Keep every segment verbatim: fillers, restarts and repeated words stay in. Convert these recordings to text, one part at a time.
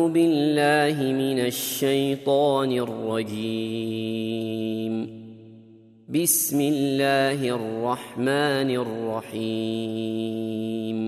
أعوذ بالله من الشيطان الرجيم. بسم الله الرحمن الرحيم.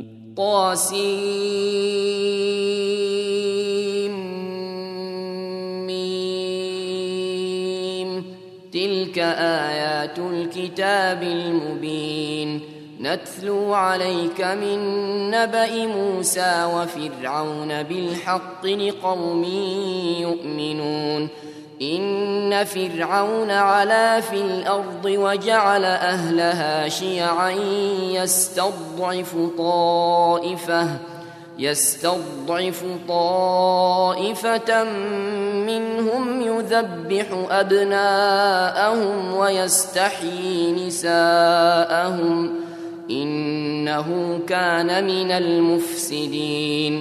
طاسيم. تلك آيات الكتاب المبين. نتلو عليك من نبأ موسى وفرعون بالحق لقوم يؤمنون. إن فرعون علا في الأرض وجعل أهلها شيعا يستضعف طائفة يستضعف طائفة منهم يذبح أبناءهم ويستحيي نساءهم إنه كان من المفسدين.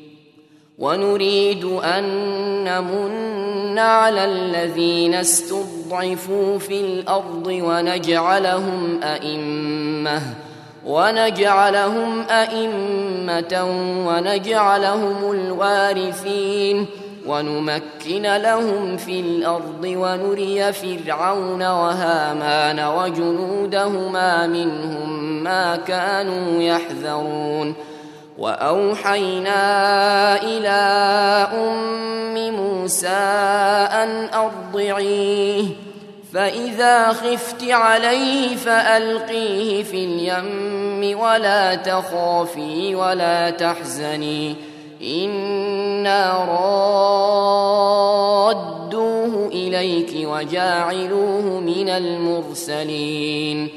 ونريد أن نمن على الذين استضعفوا في الأرض ونجعلهم أئمة ونجعلهم أئمة ونجعلهم الوارثين ونمكن لهم في الأرض ونري فرعون وهامان وجنودهما منهم ما كانوا يحذرون. وأوحينا إلى أم موسى أن أرضعيه فإذا خفت عليه فألقيه في اليم ولا تخافي ولا تحزني إنا رادوه إليك وجاعلوه من المرسلين.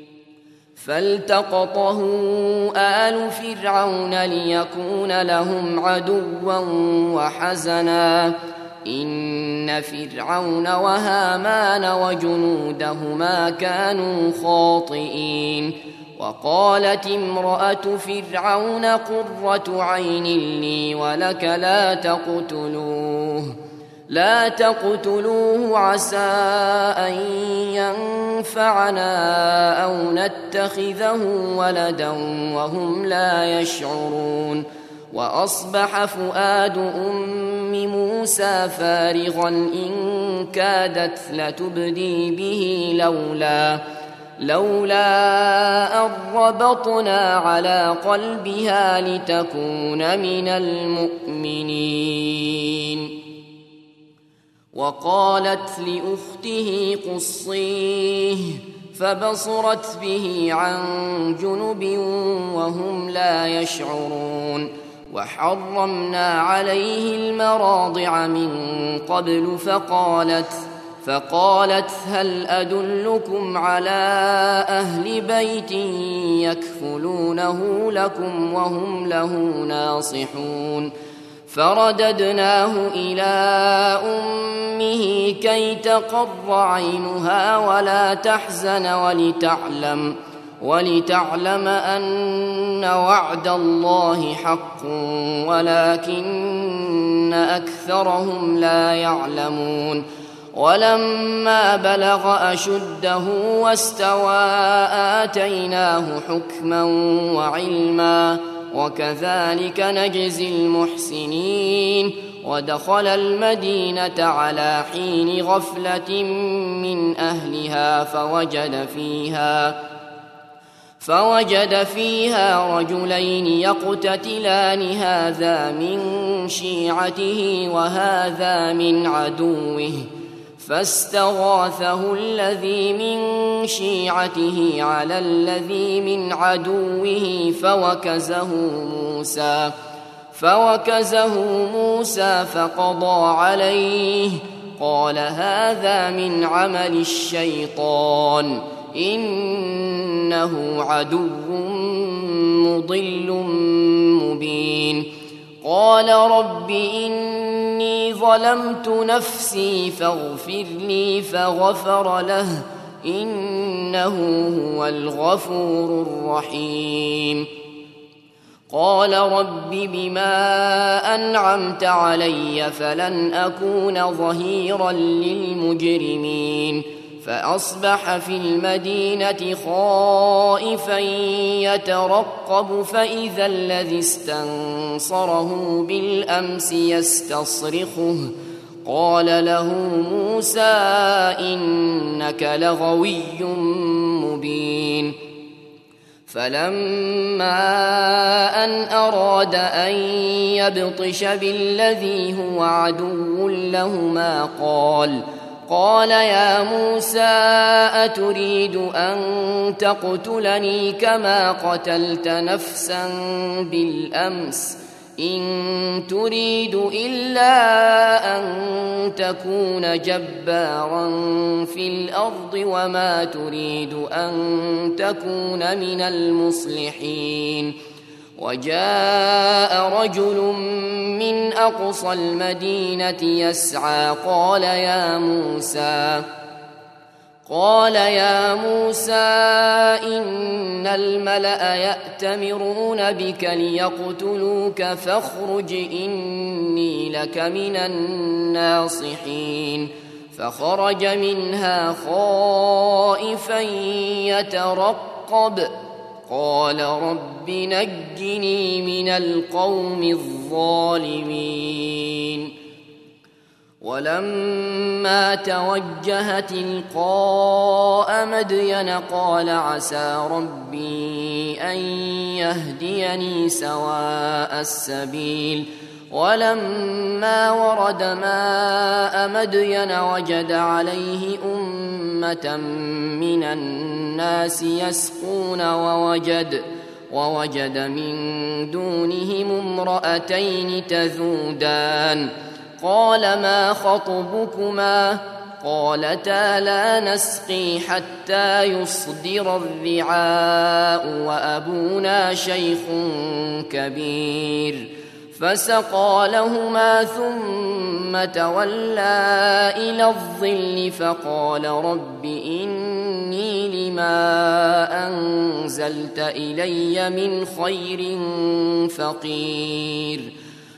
فالتقطه آل فرعون ليكون لهم عدوا وحزنا إن فرعون وهامان وجنودهما كانوا خاطئين. وقالت امرأة فرعون قرة عين لي ولك لا تقتلوه لا تقتلوه عسى أن ينفعنا أو نتخذه ولدا وهم لا يشعرون. وأصبح فؤاد أم موسى فارغا إن كادت لتبدي به لولا لولا أن ربطنا على قلبها لتكون من المؤمنين. وقالت لأخته قصيه فبصرت به عن جنب وهم لا يشعرون. وحرمنا عليه المراضع من قبل فقالت فقالت هل أدلكم على أهل بيت يكفلونه لكم وهم له ناصحون. فرددناه إلى أمه كي تقر عينها ولا تحزن ولتعلم ولتعلم أن وعد الله حق ولكن أكثرهم لا يعلمون. ولما بلغ أشده واستوى آتيناه حكما وعلما وكذلك نجزي المحسنين. ودخل المدينة على حين غفلة من أهلها فوجد فيها فوجد فيها رجلين يقتتلان هذا من شيعته وهذا من عدوه فاستغاثه الذي من شيعته على الذي من عدوه فوكزه موسى فوكزه موسى فقضى عليه. قال هذا من عمل الشيطان إنه عدو مضل مبين. قال رب إني ظلمت نفسي فاغفر لي فغفر له إنه هو الغفور الرحيم. قال رب بما أنعمت علي فلن أكون ظهيرا للمجرمين. فأصبح في المدينة خائفا يترقب فإذا الذي استنصره بالأمس يستصرخه قال له موسى إنك لغوي مبين. فلما أن أراد أن يبطش بالذي هو عدو لهما قال قال يا موسى أتريد أن تقتلني كما قتلت نفسا بالأمس إن تريد إلا أن تكون جبارا في الأرض وما تريد أن تكون من المصلحين. وجاء رجل من أقصى المدينة يسعى قال يا موسى قال يا موسى إن الملأ يأتمرون بك ليقتلوك فاخرج إني لك من الناصحين. فخرج منها خائفا يترقب قال رب نجني من القوم الظالمين. ولما توجه تلقاء مدين قال عسى ربي أن يهديني سواء السبيل. ولما ورد ماء مدين وجد عليه أمة من الناس يسقون ووجد, ووجد من دونهم امرأتين تذودان قال ما خطبكما قالتا لا نسقي حتى يصدر الرعاء وأبونا شيخ كبير. فسقى لهما ثم تولى إلى الظل فقال رب إني لما أنزلت إلي من خير فقير.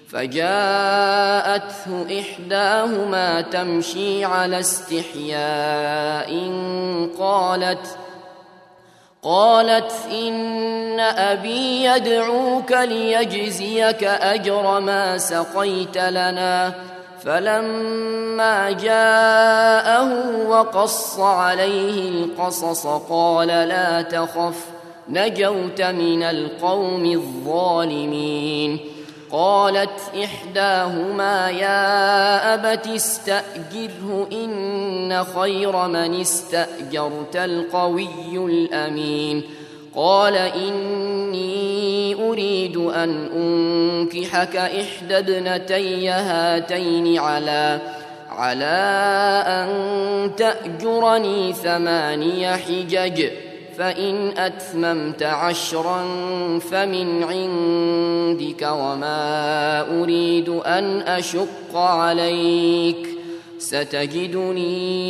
فجاءته إحداهما تمشي على استحياء قالت قالت إن أبي يدعوك ليجزيك أجر ما سقيت لنا. فلما جاءه وقص عليه القصص قال لا تخف نجوت من القوم الظالمين. قالت إحداهما يا أبت استأجره إن خير من استأجرت القوي الأمين. قال إني أريد أن أنكحك إحدى ابنتي هاتين على على أن تأجرني ثماني حجج فإن أتممت عشرا فمن عندك وما أريد أن أشق عليك ستجدني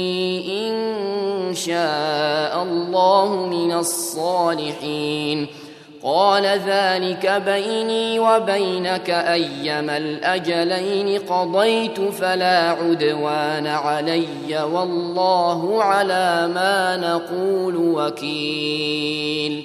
إن شاء الله من الصالحين. قال ذلك بيني وبينك أيما الأجلين قضيت فلا عدوان علي والله على ما نقول وكيل.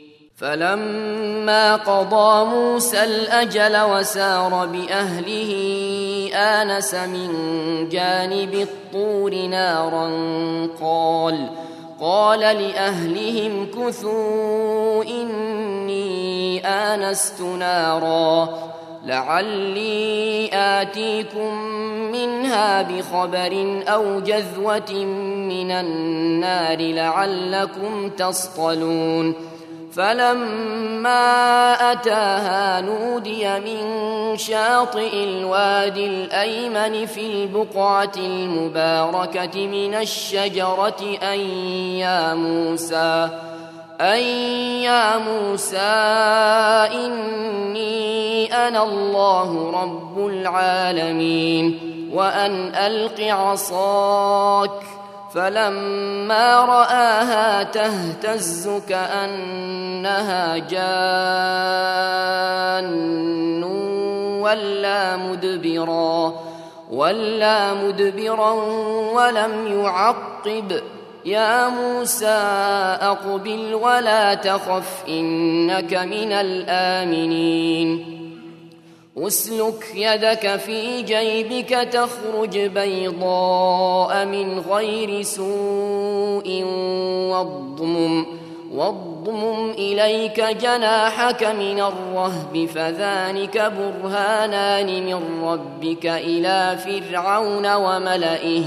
فلما قضى موسى الأجل وسار بأهله آنس من جانب الطور نارا قال قال لأهلهم كثوا إني آنست نارا لعلي آتيكم منها بخبر أو جذوة من النار لعلكم تصطلون. فلما أتاها نودي من شاطئ الوادي الأيمن في البقعة المباركة من الشجرة أن يا موسى أن يا موسى إني أنا الله رب العالمين وأن ألق عصاك. فلما رآها تهتز كأنها جان ولا مدبرا ولا مدبرا ولم يعقب يا موسى أقبل ولا تخف إنك من الآمنين أسلك يدك في جيبك تخرج بيضاء من غير سوء واضمم واضمم إليك جناحك من الرهب فذلك برهانان من ربك إلى فرعون وملئه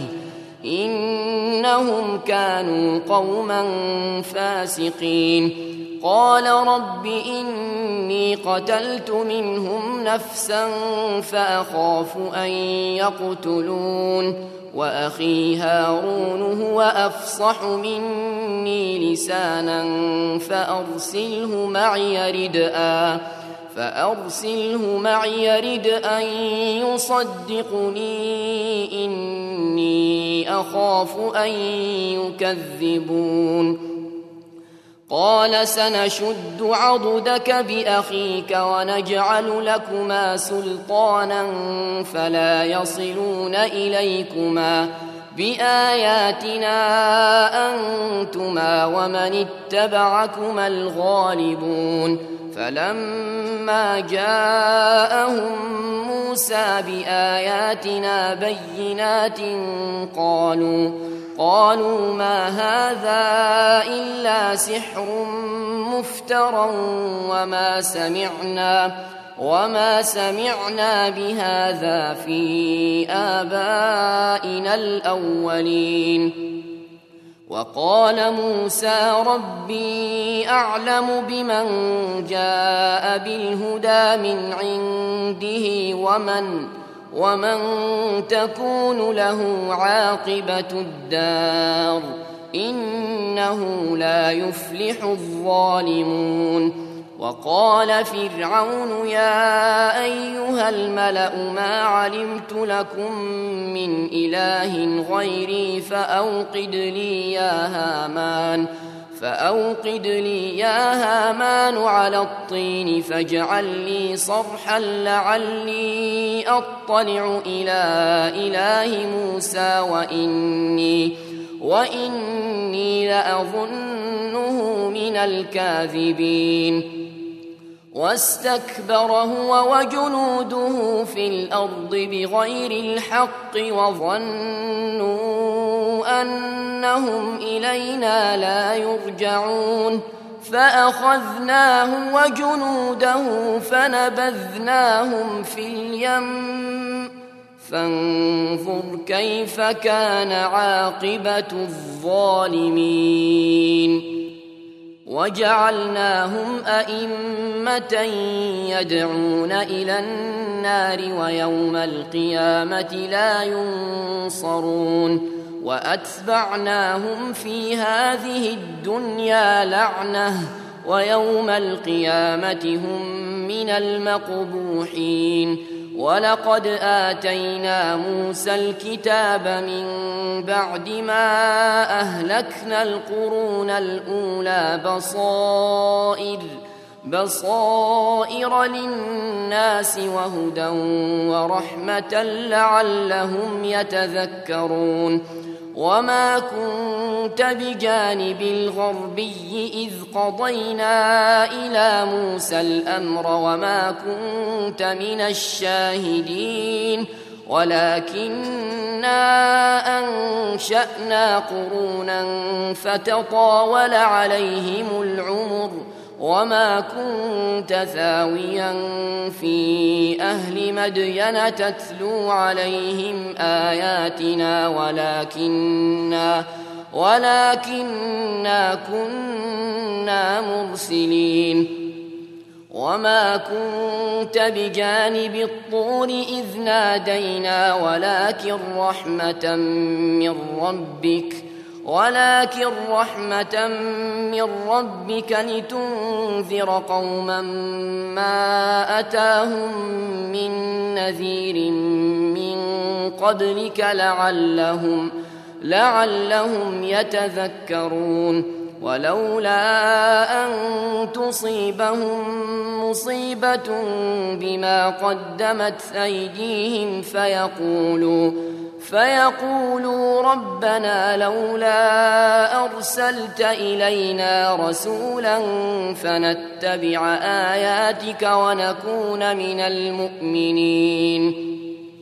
إنهم كانوا قوما فاسقين قال رب إني قتلت منهم نفسا فأخاف أن يقتلون وأخي هارون هو أفصح مني لسانا فأرسله معي ردءا فأرسله معي رد أن يصدقني إني أخاف أن يكذبون قال سنشد عضدك بأخيك ونجعل لكما سلطانا فلا يصلون إليكما بآياتنا أنتما ومن اتبعكما الغالبون فلما جاءهم موسى بآياتنا بينات قالوا قالوا ما هذا إلا سحر مفترى وما سمعنا وما سمعنا بهذا في آبائنا الأولين وقال موسى ربي أعلم بمن جاء بالهدى من عنده ومن ومن تكون له عاقبة الدار إنه لا يفلح الظالمون وقال فرعون يا أيها الملأ ما علمت لكم من إله غيري فأوقد لي يا هامان فأوقد لي يا هامان على الطين فاجعل لي صرحا لعلي أطلع إلى إله موسى وإني وإني لأظنه من الكاذبين واستكبر هو وجنوده في الأرض بغير الحق وظنوا أنهم إلينا لا يرجعون فأخذناه وجنوده فنبذناهم في اليم فانظر كيف كان عاقبة الظالمين وجعلناهم أئمة يدعون إلى النار ويوم القيامة لا ينصرون وأتبعناهم في هذه الدنيا لعنة ويوم القيامة هم من المقبوحين ولقد آتينا موسى الكتاب من بعد ما أهلكنا القرون الأولى بصائر بصائر للناس وهدى ورحمة لعلهم يتذكرون وما كنت بجانب الغربي إذ قضينا إلى موسى الأمر وما كنت من الشاهدين ولكننا أنشأنا قرونا فتطاول عليهم العمر وما كنت ثاويا في أهل مدين تتلو عليهم آياتنا ولكننا ولكننا كنا مرسلين وما كنت بجانب الطور إذ نادينا ولكن رحمة من ربك ولكن رحمة من ربك لتنذر قوما ما أتاهم من نذير من قبلك لعلهم لعلهم يتذكرون ولولا أن تصيبهم مصيبة بما قدمت أيديهم فيقولوا فيقولوا ربنا لولا أرسلت إلينا رسولا فنتبع آياتك ونكون من المؤمنين.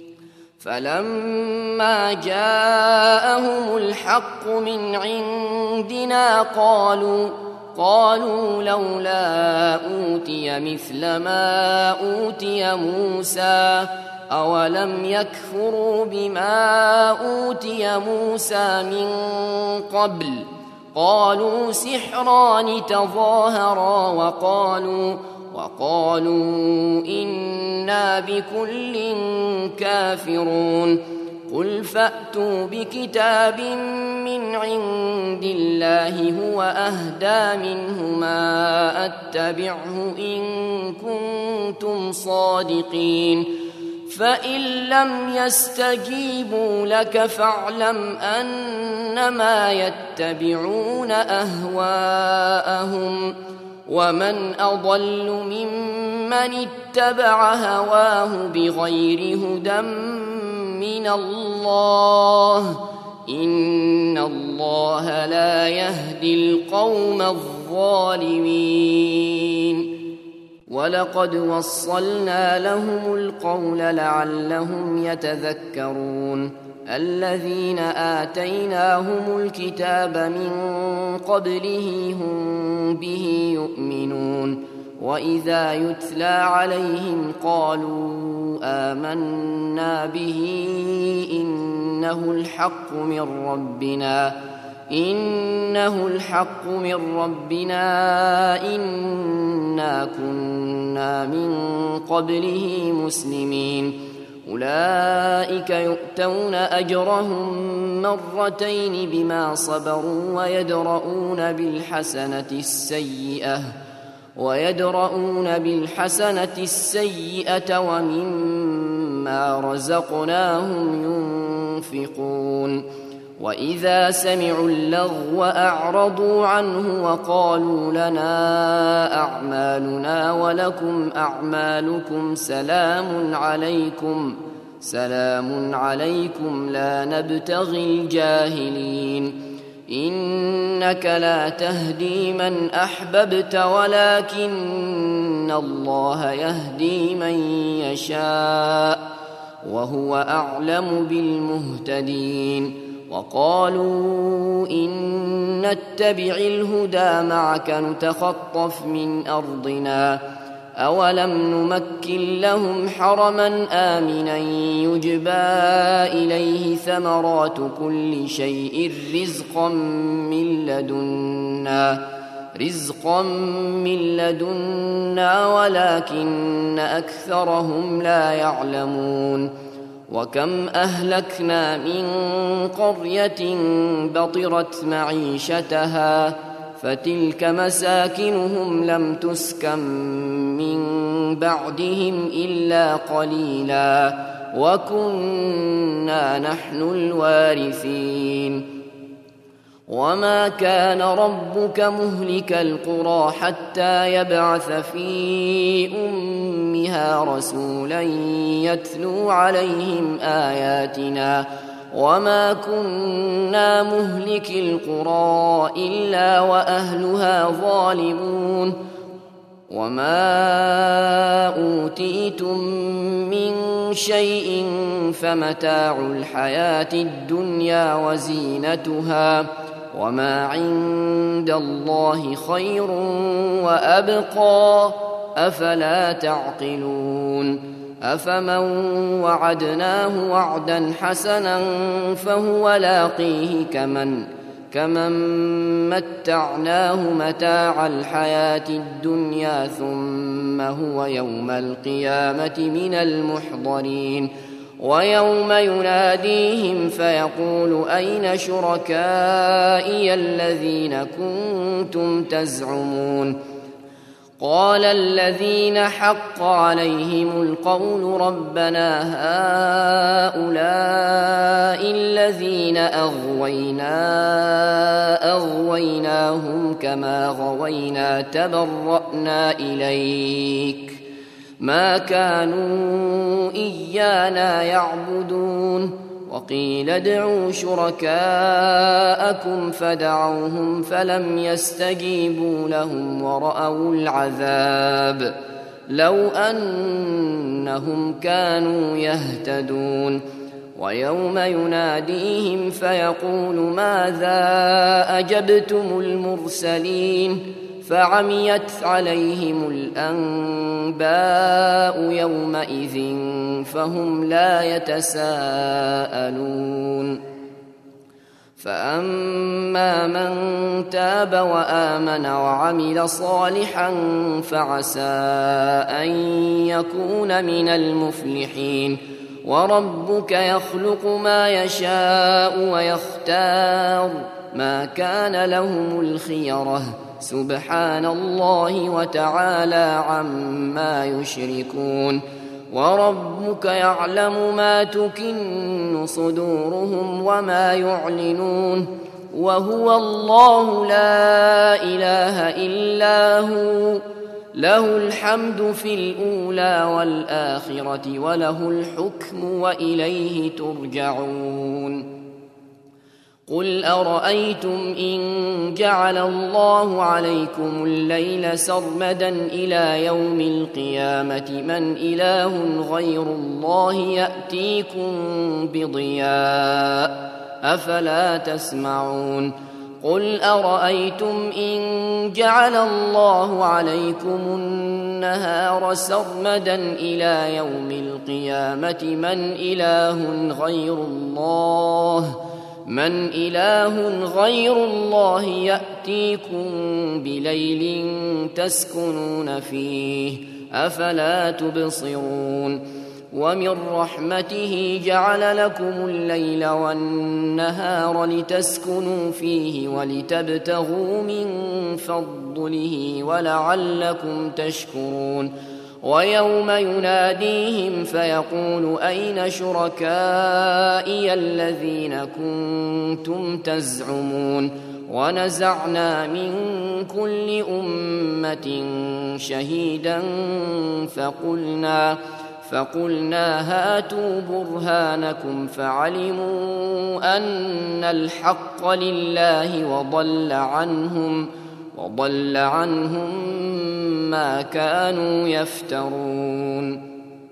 فلما جاءهم الحق من عندنا قالوا قالوا لولا أوتي مثل ما أوتي موسى أولم يكفروا بما أوتي موسى من قبل قالوا سحران تظاهرا وقالوا وقالوا إنا بكل كافرون. قل فأتوا بكتاب من عند الله هو أهدى منهما أتبعه إن كنتم صادقين. فإن لم يستجيبوا لك فاعلم أنما يتبعون أهواءهم ومن أضل ممن اتبع هواه بغير هدى من الله إن الله لا يهدي القوم الظالمين. ولقد وصلنا لهم القول لعلهم يتذكرون. الذين آتيناهم الكتاب من قبله هم به يؤمنون وإذا يتلى عليهم قالوا آمنا به إنه الحق من ربنا إنه الحق من ربنا إنا كنا من قبله مسلمين. أولئك يؤتون أجرهم مرتين بما صبروا ويدرؤون بالحسنة السيئة ويدرؤون بالحسنة السيئة ومما رزقناهم ينفقون. وإذا سمعوا اللغو أعرضوا عنه وقالوا لنا أعمالنا ولكم أعمالكم سلام عليكم سلام عليكم لا نبتغي الجاهلين. إنك لا تهدي من أحببت ولكن الله يهدي من يشاء وهو أعلم بالمهتدين. وقالوا إن نتبع الهدى معك نتخطف من أرضنا أولم نمكن لهم حرما آمنا يجبى إليه ثمرات كل شيء رزقا من لدنا رزقا من لدنا ولكن أكثرهم لا يعلمون. وكم أهلكنا من قرية بطرت معيشتها فتلك مساكنهم لم تسكن من بعدهم إلا قليلا وكنا نحن الوارثين. وما كان ربك مهلك القرى حتى يبعث في أمها رسولا يتلو عليهم آياتنا وما كنا مهلك القرى إلا وأهلها ظالمون. وما أوتيتم من شيء فمتاع الحياة الدنيا وزينتها وما عند الله خير وأبقى أفلا تعقلون. أفمن وعدناه وعدا حسنا فهو لاقيه كمن كمن متعناه متاع الحياة الدنيا ثم هو يوم القيامة من المحضرين. ويوم يناديهم فيقول أين شركائي الذين كنتم تزعمون قال الذين حق عليهم القول ربنا هؤلاء الذين أغوينا أغويناهم كما غوينا تبرأنا إليك ما كانوا إيانا يعبدون وقيل ادعوا شركاءكم فدعوهم فلم يستجيبوا لهم ورأوا العذاب لو أنهم كانوا يهتدون ويوم يناديهم فيقول ماذا أجبتم المرسلين فعميت عليهم الأنباء يومئذ فهم لا يتساءلون فأما من تاب وآمن وعمل صالحا فعسى أن يكون من المفلحين وربك يخلق ما يشاء ويختار ما كان لهم الخيرة سبحان الله وتعالى عما يشركون وربك يعلم ما تكن صدورهم وما يعلنون وهو الله لا إله إلا هو له الحمد في الأولى والآخرة وله الحكم وإليه ترجعون قل أرأيتم إن جعل الله عليكم الليل سرمدا إلى يوم القيامة من إله غير الله يأتيكم بضياء أفلا تسمعون قل أرأيتم إن جعل الله عليكم النهار سرمدا إلى يوم القيامة من إله غير الله من إله غير الله يأتيكم بليل تسكنون فيه أفلا تبصرون ومن رحمته جعل لكم الليل والنهار لتسكنوا فيه ولتبتغوا من فضله ولعلكم تشكرون ويوم يناديهم فيقول أين شركائي الذين كنتم تزعمون ونزعنا من كل أمة شهيدا فقلنا فقلنا هاتوا برهانكم فعلموا أن الحق لله وضل عنهم وضل عنهم ما كانوا يفترون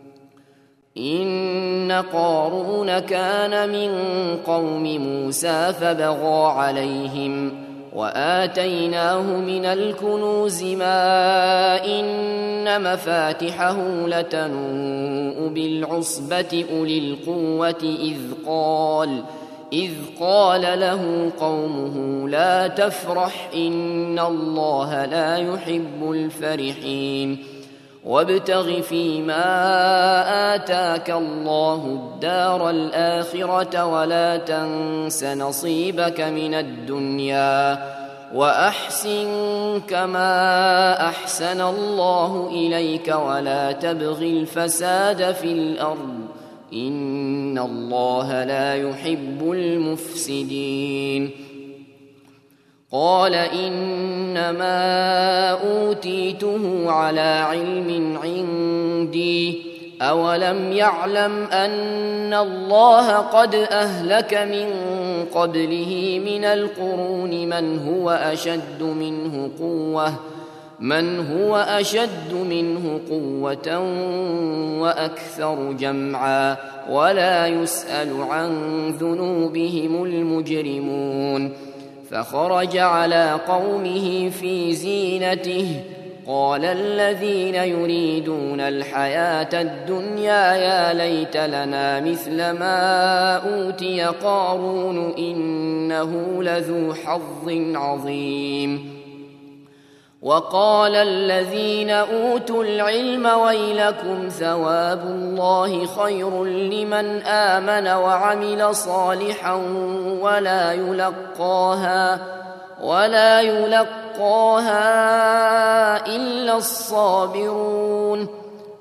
إن قارون كان من قوم موسى فبغى عليهم وآتيناه من الكنوز ما إن مفاتحه لتنوء بالعصبة أولي القوة إذ قال إذ قال له قومه لا تفرح إن الله لا يحب الفرحين وابتغ فيما آتاك الله الدار الآخرة ولا تنس نصيبك من الدنيا وأحسن كما أحسن الله إليك ولا تبغ الفساد في الأرض إن الله لا يحب المفسدين قال إنما أوتيته على علم عندي أولم يعلم أن الله قد أهلك من قبله من القرون من هو أشد منه قوة من هو أشد منه قوة وأكثر جمعا ولا يسأل عن ذنوبهم المجرمون فخرج على قومه في زينته قال الذين يريدون الحياة الدنيا يا ليت لنا مثل ما أوتي قارون إنه لذو حظ عظيم وقال الذين أوتوا العلم ويلكم ثواب الله خير لمن آمن وعمل صالحا ولا يلقاها ولا يلقاها إلا الصابرون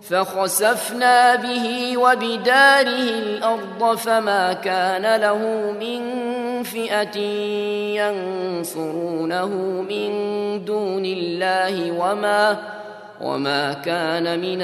فخسفنا به وبداره الأرض فما كان له من فئة ينصرونه من دون الله وما, وما كان من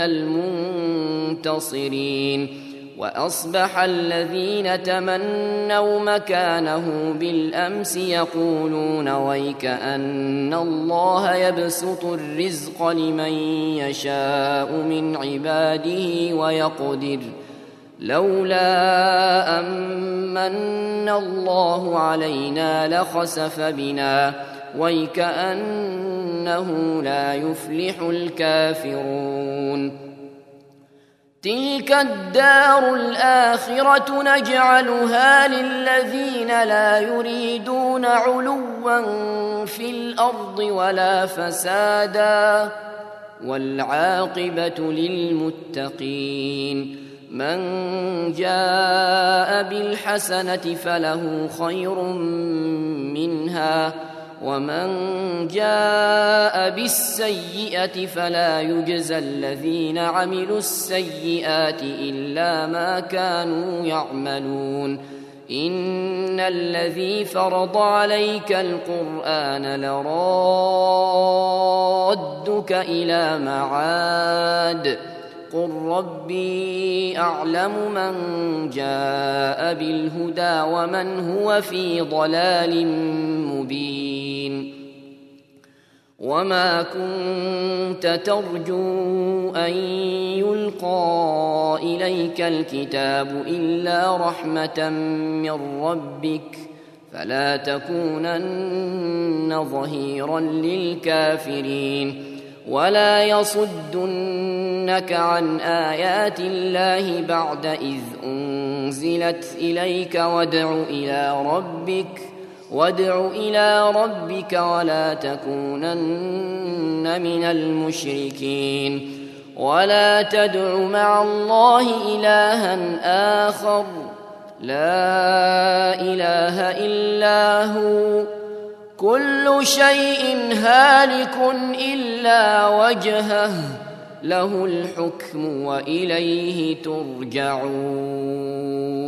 المنتصرين. وأصبح الذين تمنوا مكانه بالأمس يقولون ويك أن الله يبسط الرزق لمن يشاء من عباده ويقدر لولا أمن الله علينا لخسف بنا ويك أنه لا يفلح الكافرون. تلك الدار الآخرة نجعلها للذين لا يريدون علوا في الأرض ولا فسادا والعاقبة للمتقين. من جاء بالحسنة فله خير منها ومن جاء بالسيئة فلا يجزى الذين عملوا السيئات إلا ما كانوا يعملون. إن الذي فرض عليك القرآن لرادك إلى معاد قل ربي أعلم من جاء بالهدى ومن هو في ضلال مبين. وما كنت ترجو أن يلقى إليك الكتاب إلا رحمة من ربك فلا تكونن ظهيرا للكافرين. ولا يصدنك عن آيات الله بعد إذ أنزلت إليك وادع إلى ربك وادع إلى ربك ولا تكونن من المشركين. ولا تدع مع الله إلها آخر لا إله إلا هو كل شيء هالك إلا وجهه له الحكم وإليه ترجعون.